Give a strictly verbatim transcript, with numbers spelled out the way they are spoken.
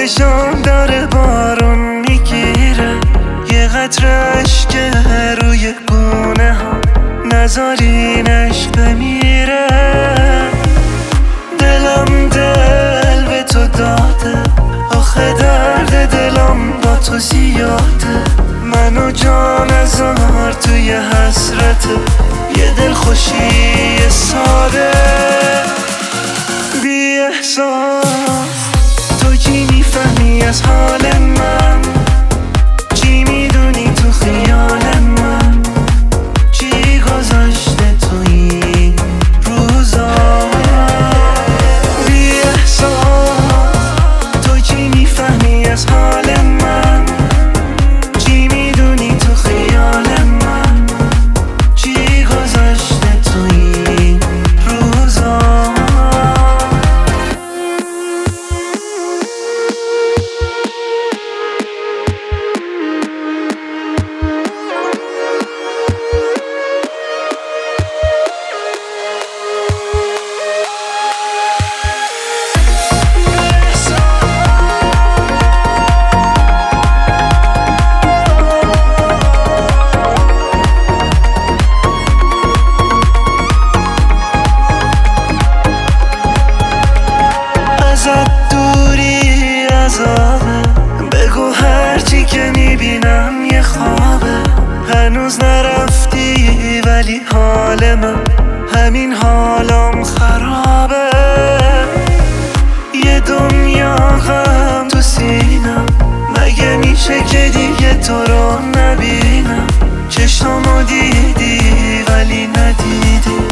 چشام داره بارون میگیره، یه قطره اشک روی گونه ها، نذارین عشق بمیره. دلم دل به تو داده، آخه درد دلم با تو زیاده. منو جان هزار توی حسرت، یه دل خوشی ساده بی احساس. تو چی میفهمی از حال من؟ چی میدونی تو خیال من؟ چی گذاشته تو این روزا بی احساس؟ تو چی میفهمی از حال من؟ چی میدونی تو خیال من؟ چی گذاشته تو این روزا؟ دوری عذابه، بگو هرچی که میبینم یه خوابه. هنوز نرفتی ولی حال من همین حالم خرابه. یه دنیا غم تو سینم، مگه میشه که دیگه تو رو نبینم؟ چشمامو دیدی ولی ندیدی،